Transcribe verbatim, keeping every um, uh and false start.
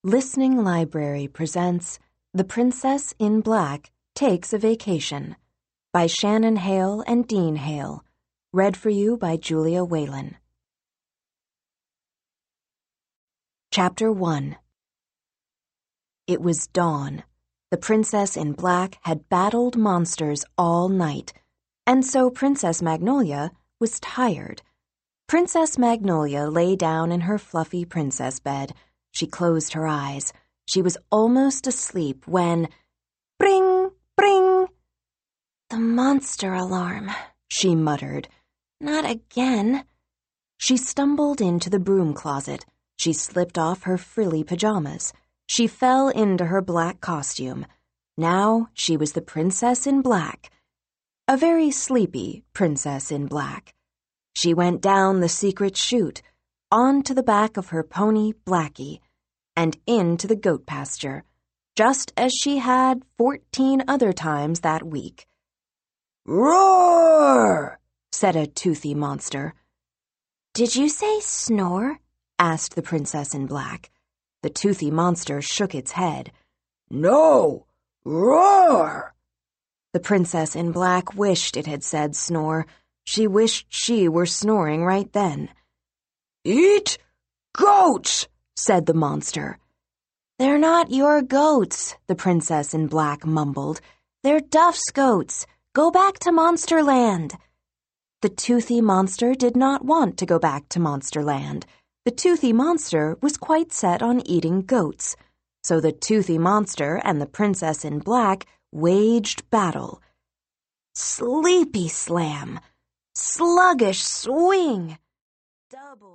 Listening Library presents The Princess in Black Takes a Vacation by Shannon Hale and Dean Hale. Read for you by Julia Whalen. Chapter one. It was dawn. The Princess in Black had battled monsters all night, and so Princess Magnolia was tired. Princess Magnolia lay down in her fluffy princess bed. She closed her eyes. She was almost asleep when... Bring! Bring! "The monster alarm," she muttered. "Not again." She stumbled into the broom closet. She slipped off her frilly pajamas. She fell into her black costume. Now she was the Princess in Black. A very sleepy Princess in Black. She went down the secret chute, onto the back of her pony Blackie, and into the goat pasture, just as she had fourteen other times that week. "Roar!" said a toothy monster. "Did you say snore?" asked the Princess in Black. The toothy monster shook its head. "No, roar!" The Princess in Black wished it had said snore. She wished she were snoring right then. "Eat goats!" said the monster. "They're not your goats," the Princess in Black mumbled. "They're Duff's goats. Go back to Monsterland." The toothy monster did not want to go back to Monsterland. The toothy monster was quite set on eating goats. So the toothy monster and the Princess in Black waged battle. Sleepy slam! Sluggish swing! Double